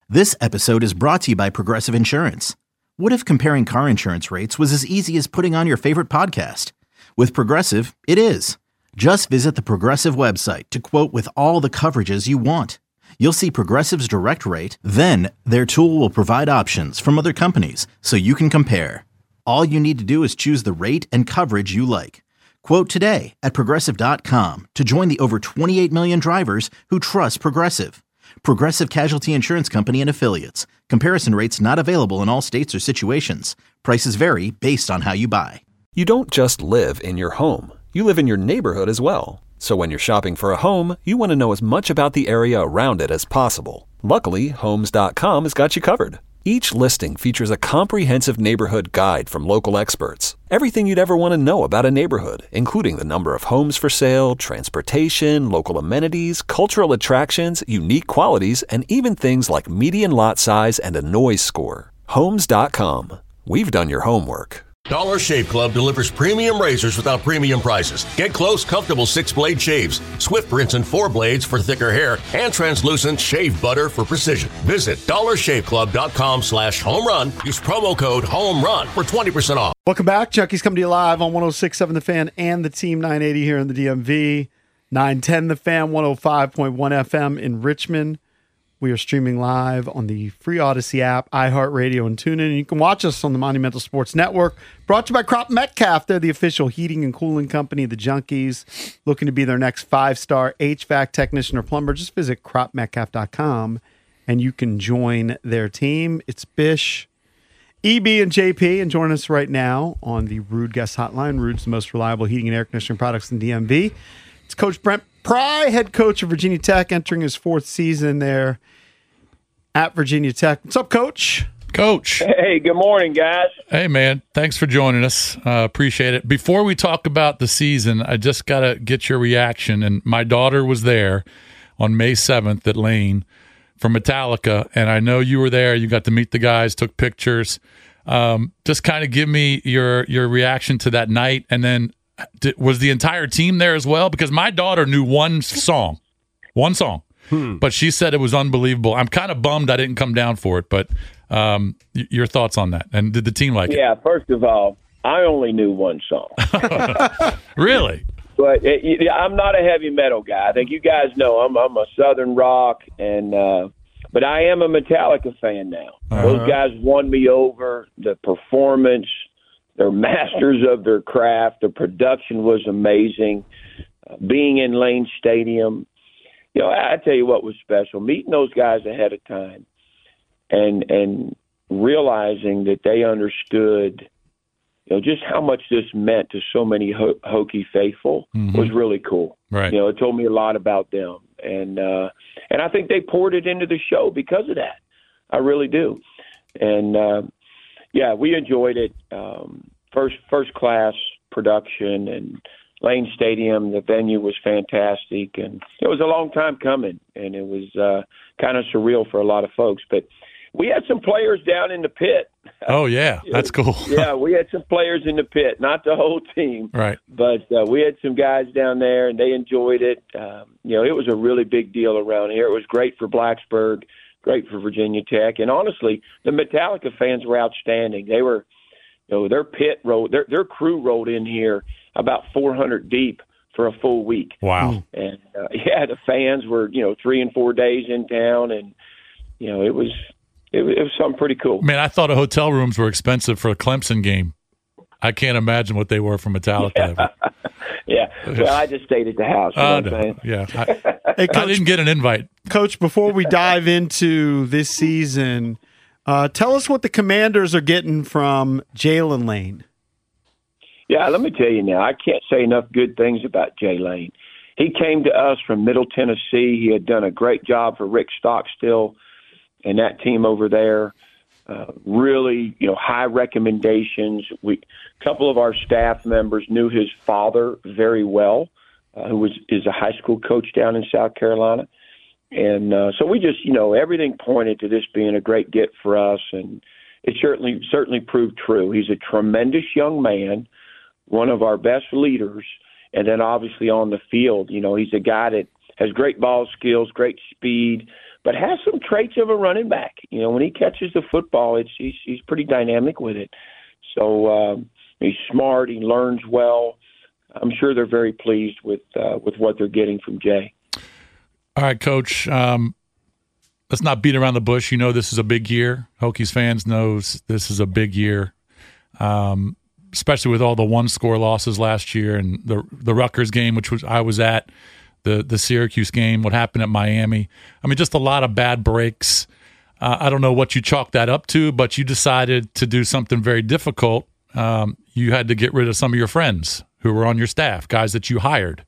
This episode is brought to you by Progressive Insurance. What if comparing car insurance rates was as easy as putting on your favorite podcast? With Progressive, it is. Just visit the Progressive website to quote with all the coverages you want. You'll see Progressive's direct rate, then their tool will provide options from other companies so you can compare. All you need to do is choose the rate and coverage you like. Quote today at Progressive.com to join the over 28 million drivers who trust Progressive. Progressive Casualty Insurance Company and Affiliates. Comparison rates not available in all states or situations. Prices vary based on how you buy. You don't just live in your home. You live in your neighborhood as well. So when you're shopping for a home, you want to know as much about the area around it as possible. Luckily, Homes.com has got you covered. Each listing features a comprehensive neighborhood guide from local experts. Everything you'd ever want to know about a neighborhood, including the number of homes for sale, transportation, local amenities, cultural attractions, unique qualities, and even things like median lot size and a noise score. Homes.com. We've done your homework. Dollar Shave Club delivers premium razors without premium prices. Get close, comfortable 6-blade shaves, swift rinse and 4 blades for thicker hair, and translucent shave butter for precision. Visit dollarshaveclub.com/homerun. Use promo code HOMERUN for 20% off. Welcome back. Junkies coming to you live on 106.7 The Fan and the Team 980 here in the DMV. 910 The Fan, 105.1 FM in Richmond. We are streaming live on the free Odyssey app, iHeartRadio, and TuneIn. And you can watch us on the Monumental Sports Network. Brought to you by Crop Metcalf. They're the official heating and cooling company of the Junkies. Looking to be their next 5-star HVAC technician or plumber, just visit cropmetcalf.com and you can join their team. It's Bish, EB, and JP, and join us right now on the Rude Guest Hotline. Rude's the most reliable heating and air conditioning products in DMV. It's Coach Brent Pry, head coach of Virginia Tech, entering his 4th season there at Virginia Tech. What's up, Coach? Coach. Hey, good morning, guys. Hey, man. Thanks for joining us. Appreciate it. Before we talk about the season, I just got to get your reaction. And my daughter was there on May 7th at Lane for Metallica, and I know you were there. You got to meet the guys, took pictures. Just kind of give me your reaction to that night, and then was the entire team there as well? Because my daughter knew one song, but she said it was unbelievable. I'm kind of bummed I didn't come down for it, but your thoughts on that? And did the team like it? Yeah, first of all, I only knew one song. Really? But I'm not a heavy metal guy. I think you guys know I'm a Southern rock, and but I am a Metallica fan now. Those guys won me over. The performance, they're masters of their craft. The production was amazing. Being in Lane Stadium, you know, I tell you what was special. Meeting those guys ahead of time and realizing that they understood, you know, just how much this meant to so many Hokie faithful was really cool. Right. You know, it told me a lot about them. And I think they poured it into the show because of that. I really do. And, yeah, we enjoyed it. First class production, and Lane Stadium, the venue was fantastic, and it was a long time coming, and it was kind of surreal for a lot of folks. But we had some players down in the pit. Oh, yeah, that's cool. Yeah, we had some players in the pit, not the whole team. Right. But we had some guys down there, and they enjoyed it. You know, it was a really big deal around here. It was great for Blacksburg, great for Virginia Tech, and honestly, the Metallica fans were outstanding. They were, you know, their crew rolled in here about 400 deep for a full week. Wow. And yeah, the fans were, you know, 3 and 4 days in town, and you know, it was something pretty cool. Man, I thought hotel rooms were expensive for a Clemson game. I can't imagine what they were for Metallica. Yeah. Well, I just stayed at the house. You know what I'm saying? Yeah. Hey, Coach, I didn't get an invite. Coach, before we dive into this season, tell us what the Commanders are getting from Jalen Lane. Yeah, let me tell you now, I can't say enough good things about Jay Lane. He came to us from Middle Tennessee. He had done a great job for Rick Stockstill and that team over there. Really, you know, high recommendations. A couple of our staff members knew his father very well, who is a high school coach down in South Carolina. And so we just, you know, everything pointed to this being a great get for us, and it certainly proved true. He's a tremendous young man, one of our best leaders, and then obviously on the field, you know, he's a guy that has great ball skills, great speed, but has some traits of a running back. You know, when he catches the football, he's pretty dynamic with it. So he's smart. He learns well. I'm sure they're very pleased with what they're getting from Jay. All right, Coach. Let's not beat around the bush. You know this is a big year. Hokies fans knows this is a big year, especially with all the one-score losses last year and the Rutgers game, which I was at, the Syracuse game, what happened at Miami. I mean, just a lot of bad breaks. I don't know what you chalk that up to, but you decided to do something very difficult. You had to get rid of some of your friends who were on your staff, guys that you hired.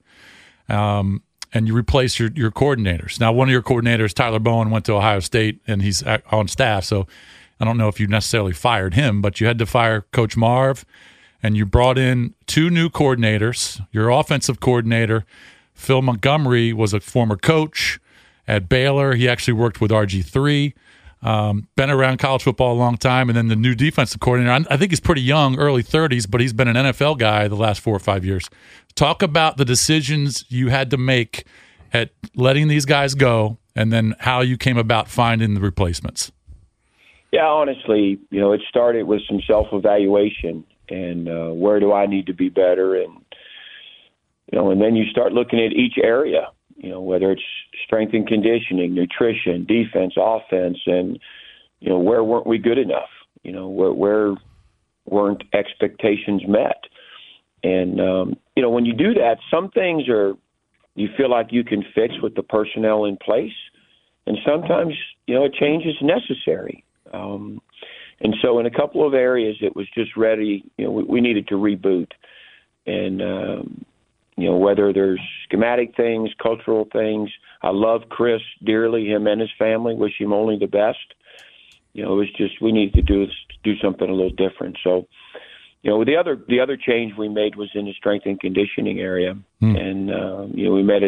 And you replace your coordinators. Now, one of your coordinators, Tyler Bowen, went to Ohio State, and he's on staff, so I don't know if you necessarily fired him, but you had to fire Coach Marv, and you brought in 2 new coordinators. Your offensive coordinator, Phil Montgomery, was a former coach at Baylor. He actually worked with RG3, been around college football a long time, and then the new defensive coordinator, I think he's pretty young, early 30s, but he's been an NFL guy the last 4 or 5 years. Talk about the decisions you had to make at letting these guys go, and then how you came about finding the replacements. Yeah, honestly, you know, it started with some self-evaluation and where do I need to be better, and you know, and then you start looking at each area. You know, whether it's strength and conditioning, nutrition, defense, offense, and, you know, where weren't we good enough? You know, where weren't expectations met? And, you know, when you do that, some things you feel like you can fix with the personnel in place. And sometimes, you know, a change is necessary. And so in a couple of areas, it was just ready. You know, we needed to reboot. And, you know, whether there's schematic things, cultural things. I love Chris dearly, him and his family. Wish him only the best. You know, it was just we needed to do something a little different. So, you know, the other change we made was in the strength and conditioning area, and you know, we made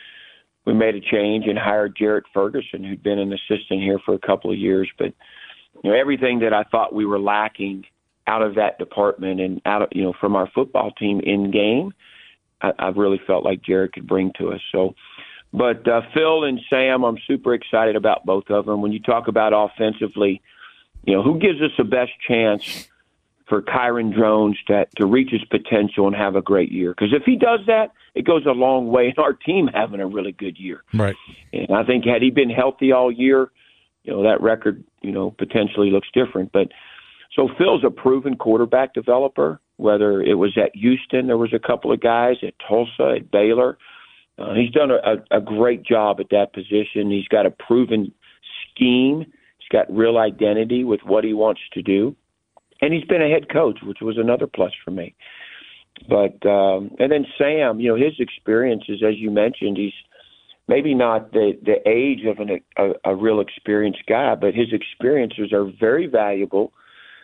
a change and hired Jarrett Ferguson, who'd been an assistant here for a couple of years. But you know, everything that I thought we were lacking out of that department and out of, you know, from our football team in game, I really felt like Jared could bring to us. So, but Phil and Sam, I'm super excited about both of them. When you talk about offensively, you know, who gives us the best chance for Kyron Drones to reach his potential and have a great year? Because if he does that, it goes a long way in our team having a really good year. Right. And I think had he been healthy all year, you know, that record, you know, potentially looks different. But so Phil's a proven quarterback developer. Whether it was at Houston, there was a couple of guys at Tulsa, at Baylor. He's done a great job at that position. He's got a proven scheme. He's got real identity with what he wants to do. And he's been a head coach, which was another plus for me. But and then Sam, you know, his experiences, as you mentioned, he's maybe not the age of a real experienced guy, but his experiences are very valuable.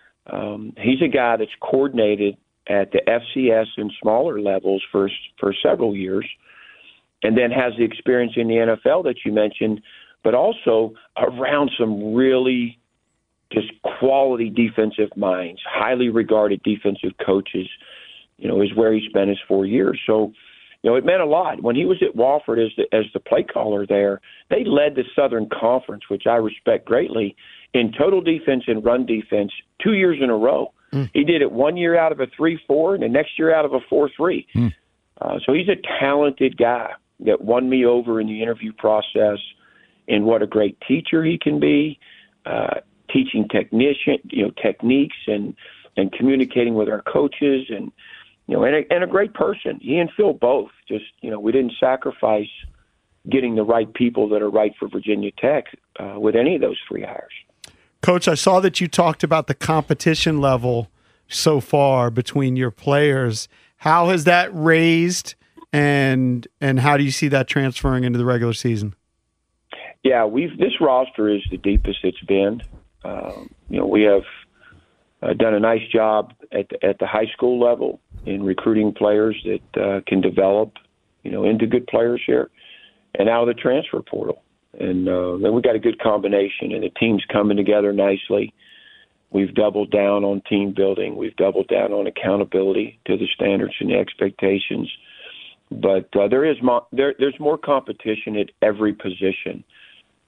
He's a guy that's coordinated at the FCS and smaller levels for several years, and then has the experience in the NFL that you mentioned, but also around some really just quality defensive minds, highly regarded defensive coaches, you know, is where he spent his 4 years. So, you know, it meant a lot. When he was at Wofford as the play caller there, they led the Southern Conference, which I respect greatly, in total defense and run defense 2 years in a row. He did it 1 year out of a 3-4 and the next year out of a 4-3. So he's a talented guy that won me over in the interview process, and what a great teacher he can be, teaching techniques and communicating with our coaches, and you know, and a great person. He and Phil both. Just, you know, we didn't sacrifice getting the right people that are right for Virginia Tech with any of those 3 hires. Coach, I saw that you talked about the competition level so far between your players. How has that raised, and how do you see that transferring into the regular season? Yeah, this roster is the deepest it's been. You know, we have done a nice job at the high school level in recruiting players that can develop, you know, into good players here, and out of the transfer portal. And then we got a good combination, and the team's coming together nicely. We've doubled down on team building. We've doubled down on accountability to the standards and the expectations. But there's more competition at every position.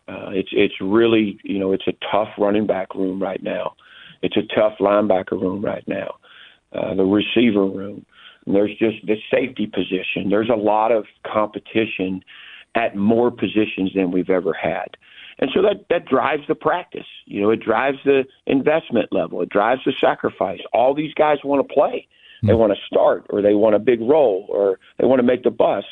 It's really, it's a tough running back room right now. It's a tough linebacker room right now. The receiver room. And there's just the safety position. There's a lot of competition at more positions than we've ever had. And so that drives the practice. It drives the investment level. It drives the sacrifice. All these guys want to play. They want to start, or they want a big role, or they want to make the bus.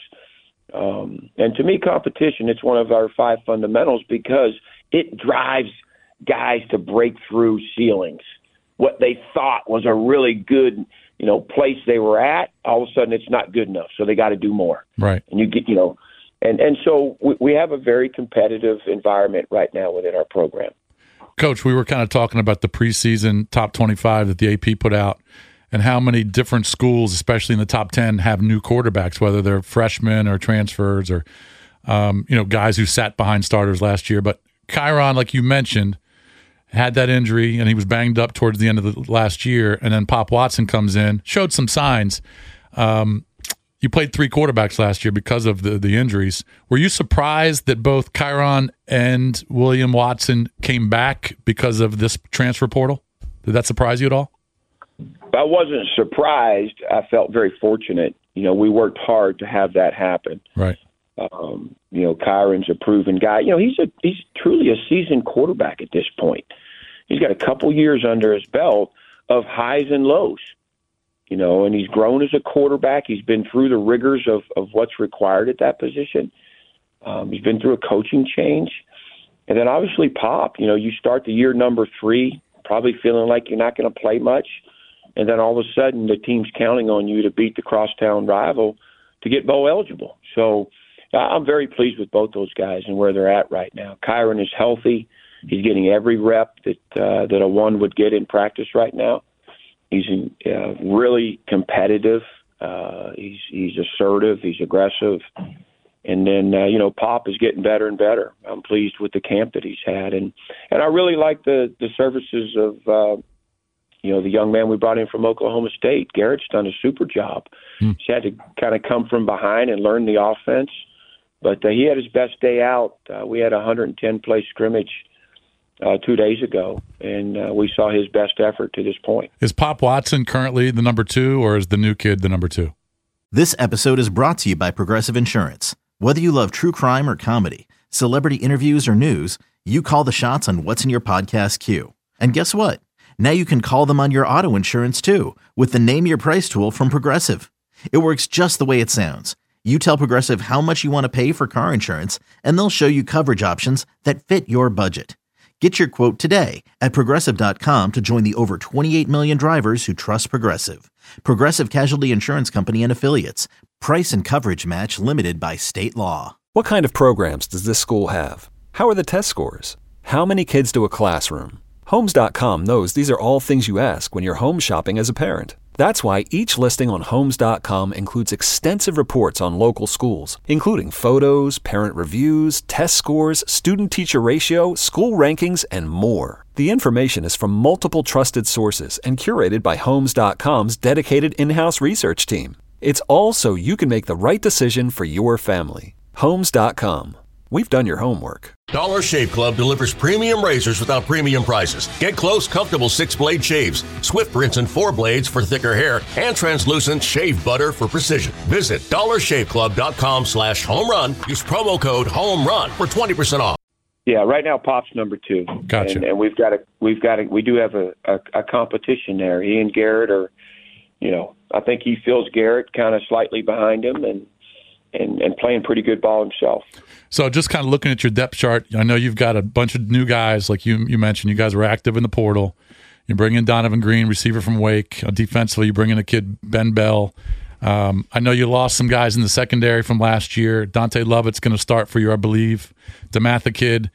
And to me, competition, it's one of our 5 fundamentals because it drives guys to break through ceilings. What they thought was a really good, place they were at, all of a sudden it's not good enough. So they got to do more. Right. And you get, and so we have a very competitive environment right now within our program. Coach, we were kind of talking about the preseason top 25 that the AP put out and how many different schools, especially in the top 10, have new quarterbacks, whether they're freshmen or transfers or, guys who sat behind starters last year. But Kyron, like you mentioned, had that injury, and he was banged up towards the end of the last year. And then Pop Watson comes in, showed some signs. You played 3 quarterbacks last year because of the injuries. Were you surprised that both Kyron and William Watson came back because of this transfer portal? Did that surprise you at all? I wasn't surprised. I felt very fortunate. We worked hard to have that happen. Right. Kyron's a proven guy. He's truly a seasoned quarterback at this point. He's got a couple years under his belt of highs and lows, and he's grown as a quarterback. He's been through the rigors of what's required at that position. He's been through a coaching change. And then obviously Pop, you start the year number 3, probably feeling like you're not going to play much. And then all of a sudden the team's counting on you to beat the crosstown rival to get bowl eligible. So I'm very pleased with both those guys and where they're at right now. Kyron is healthy. He's getting every rep that a one would get in practice right now. He's really competitive. He's assertive. He's aggressive. And then, Pop is getting better and better. I'm pleased with the camp that he's had. And I really like the services of, the young man we brought in from Oklahoma State. Garrett's done a super job. He's had to kind of come from behind and learn the offense. But he had his best day out. We had a 110-play scrimmage 2 days ago, and we saw his best effort to this point. Is Pop Watson currently the number 2, or is the new kid the number 2? This episode is brought to you by Progressive Insurance. Whether you love true crime or comedy, celebrity interviews or news, you call the shots on what's in your podcast queue. And guess what? Now you can call them on your auto insurance too with the Name Your Price tool from Progressive. It works just the way it sounds. You tell Progressive how much you want to pay for car insurance, and they'll show you coverage options that fit your budget. Get your quote today at Progressive.com to join the over 28 million drivers who trust Progressive. Progressive Casualty Insurance Company and Affiliates. Price and coverage match limited by state law. What kind of programs does this school have? How are the test scores? How many kids do a classroom? Homes.com knows these are all things you ask when you're home shopping as a parent. That's why each listing on Homes.com includes extensive reports on local schools, including photos, parent reviews, test scores, student-teacher ratio, school rankings, and more. The information is from multiple trusted sources and curated by Homes.com's dedicated in-house research team. It's all so you can make the right decision for your family. Homes.com. We've done your homework. Dollar Shave Club delivers premium razors without premium prices. Get close, comfortable 6-blade shaves, Swift rinse and 4 blades for thicker hair, and translucent shave butter for precision. Visit dollarshaveclub.com/home run. Use promo code HOME RUN for 20% off. Yeah, right now Pop's number 2. Gotcha. And we do have a competition there. He and Garrett are, I think he feels Garrett kind of slightly behind him and playing pretty good ball himself. So just kind of looking at your depth chart, I know you've got a bunch of new guys, like you mentioned. You guys were active in the portal. You bring in Donovan Green, receiver from Wake. Defensively, you bring in a kid, Ben Bell. I know you lost some guys in the secondary from last year. Dante Lovett's going to start for you, I believe. DeMatha kid.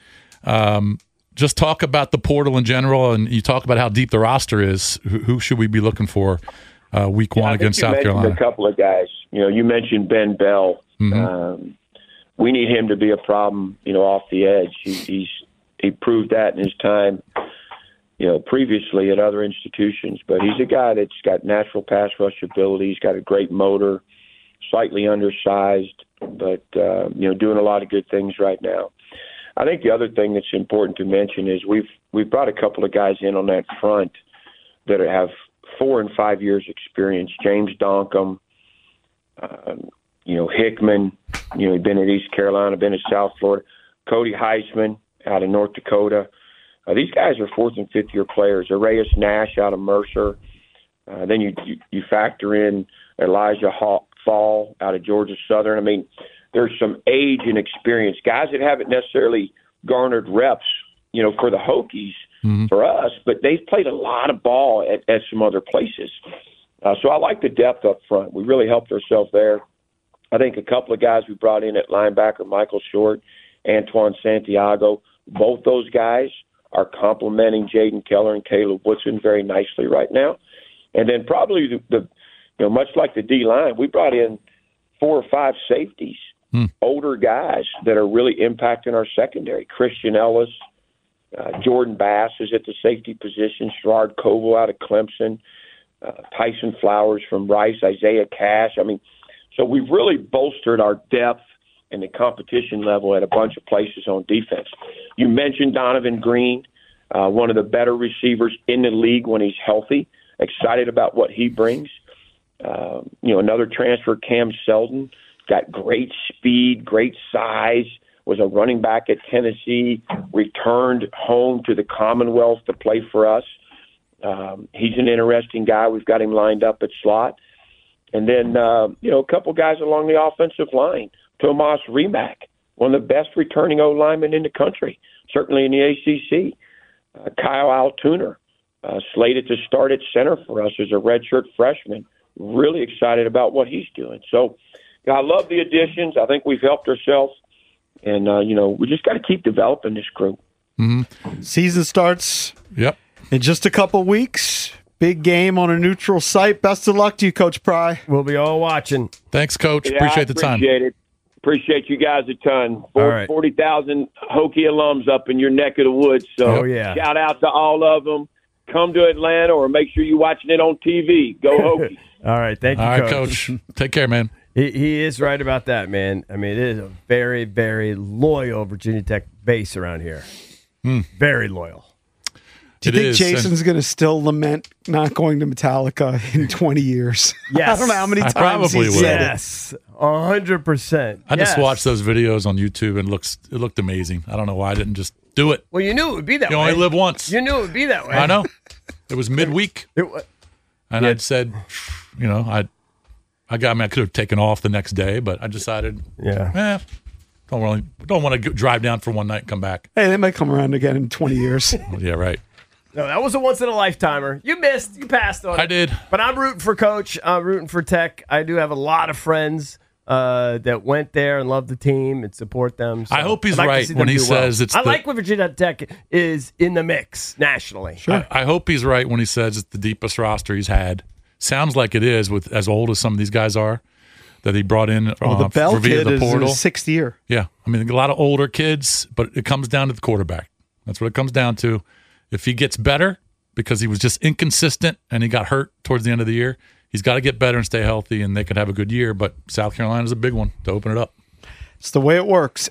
Just talk about the portal in general, and you talk about how deep the roster is. Who should we be looking for week 1 against South Carolina? A couple of guys. You mentioned Ben Bell. Mm-hmm. We need him to be a problem, off the edge. He proved that in his time, previously at other institutions. But he's a guy that's got natural pass rush ability. He's got a great motor, slightly undersized, but doing a lot of good things right now. I think the other thing that's important to mention is we've brought a couple of guys in on that front that have 4 and 5 years experience. James Donkham, Hickman, he'd been at East Carolina, been at South Florida. Cody Heisman out of North Dakota. These guys are 4th and 5th year players. Arias Nash out of Mercer. Then you factor in Elijah Fall out of Georgia Southern. I mean, there's some age and experience. Guys that haven't necessarily garnered reps, for the Hokies, for us, but they've played a lot of ball at some other places. So I like the depth up front. We really helped ourselves there. I think a couple of guys we brought in at linebacker, Michael Short, Antoine Santiago, both those guys are complementing Jaden Keller and Caleb Woodson very nicely right now. And then probably the much like the D-line, we brought in 4 or 5 safeties, older guys that are really impacting our secondary. Christian Ellis, Jordan Bass is at the safety position, Sherrod Coble out of Clemson, Tyson Flowers from Rice, Isaiah Cash. I mean, so we've really bolstered our depth and the competition level at a bunch of places on defense. You mentioned Donovan Green, one of the better receivers in the league when he's healthy. Excited about what he brings. Another transfer, Cam Selden, got great speed, great size, was a running back at Tennessee, returned home to the Commonwealth to play for us. He's an interesting guy. We've got him lined up at slot. And then, a couple guys along the offensive line. Tomas Rimac, one of the best returning O-linemen in the country, certainly in the ACC. Kyle Altuner, slated to start at center for us as a redshirt freshman. Really excited about what he's doing. So I love the additions. I think we've helped ourselves. And, we just got to keep developing this group. Mm-hmm. Season starts in just a couple weeks. Big game on a neutral site. Best of luck to you, Coach Pry. We'll be all watching. Thanks, Coach. Appreciate the time. Appreciate it. Appreciate you guys a ton. 40,000 Hokie alums up in your neck of the woods. So shout out to all of them. Come to Atlanta or make sure you're watching it on TV. Go Hokies. All right. Thank you, Coach. All right, Coach. Take care, man. He is right about that, man. I mean, it is a very, very loyal Virginia Tech base around here. Very loyal. Do you think Jason's going to still lament not going to Metallica in 20 years? Yes. I don't know how many times probably he will. said Yes, 100%. I just watched those videos on YouTube and it looked amazing. I don't know why I didn't just do it. Well, you knew it would be that way. You only live once. You knew it would be that way. I know. It was midweek. And I'd said, I could have taken off the next day, but I decided, don't want to drive down for one night and come back. Hey, they might come around again in 20 years. Yeah, right. No, that was a once-in-a-lifetimer. You missed. You passed on it. I did. But I'm rooting for Coach. I'm rooting for Tech. I do have a lot of friends that went there and love the team and support them. So I hope he's right when he says it's I like when Virginia Tech is in the mix nationally. Sure. I hope he's right when he says it's the deepest roster he's had. Sounds like it is with as old as some of these guys are that he brought in the Bell via kid the portal. is his 6th year. Yeah. I mean, a lot of older kids, but it comes down to the quarterback. That's what it comes down to. If he gets better, because he was just inconsistent and he got hurt towards the end of the year, he's got to get better and stay healthy, and they could have a good year. But South Carolina's a big one to open it up. It's the way it works.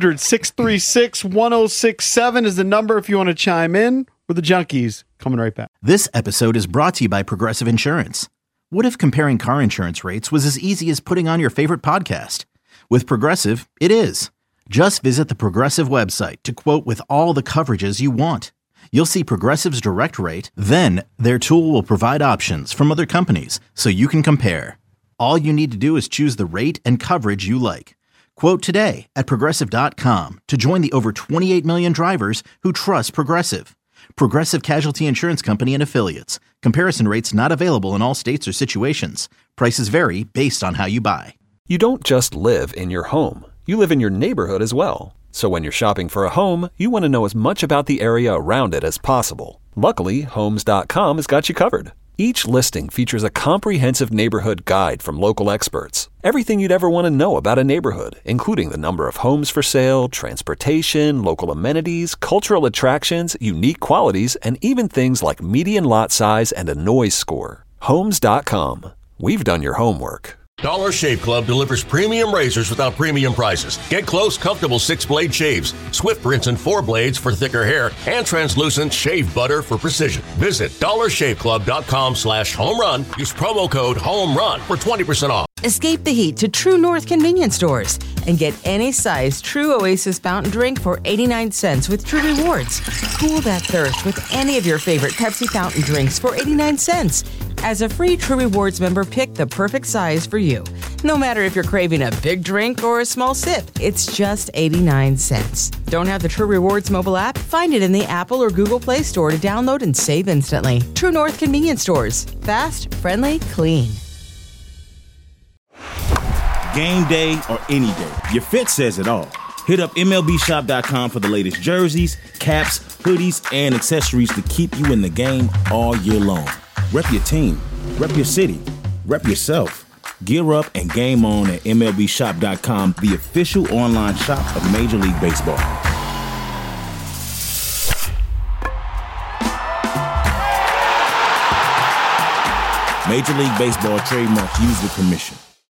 800-636-1067 is the number if you want to chime in. We're the Junkies. Coming right back. This episode is brought to you by Progressive Insurance. What if comparing car insurance rates was as easy as putting on your favorite podcast? With Progressive, it is. Just visit the Progressive website to quote with all the coverages you want. You'll see Progressive's direct rate, then their tool will provide options from other companies so you can compare. All you need to do is choose the rate and coverage you like. Quote today at Progressive.com to join the over 28 million drivers who trust Progressive. Progressive Casualty Insurance Company and Affiliates. Comparison rates not available in all states or situations. Prices vary based on how you buy. You don't just live in your home. You live in your neighborhood as well. So when you're shopping for a home, you want to know as much about the area around it as possible. Luckily, Homes.com has got you covered. Each listing features a comprehensive neighborhood guide from local experts. Everything you'd ever want to know about a neighborhood, including the number of homes for sale, transportation, local amenities, cultural attractions, unique qualities, and even things like median lot size and a noise score. Homes.com. We've done your homework. Dollar Shave Club delivers premium razors without premium prices. Get close, comfortable 6-blade shaves, Swift rinse and 4 blades for thicker hair, and translucent shave butter for precision. Visit dollarshaveclub.com/homerun. Use promo code HOMERUN for 20% off. Escape the heat to True North convenience stores and get any size True Oasis fountain drink for 89 cents with True Rewards. Cool that thirst with any of your favorite Pepsi fountain drinks for 89 cents. As a free True Rewards member, pick the perfect size for you. No matter if you're craving a big drink or a small sip, it's just 89 cents. Don't have the True Rewards mobile app? Find it in the Apple or Google Play Store to download and save instantly. True North convenience stores. Fast, friendly, clean. Game day or any day, your fit says it all. Hit up MLBshop.com for the latest jerseys, caps, hoodies, and accessories to keep you in the game all year long. Rep your team, rep your city, rep yourself. Gear up and game on at MLBshop.com, the official online shop of Major League Baseball. Major League Baseball trademarks used with permission.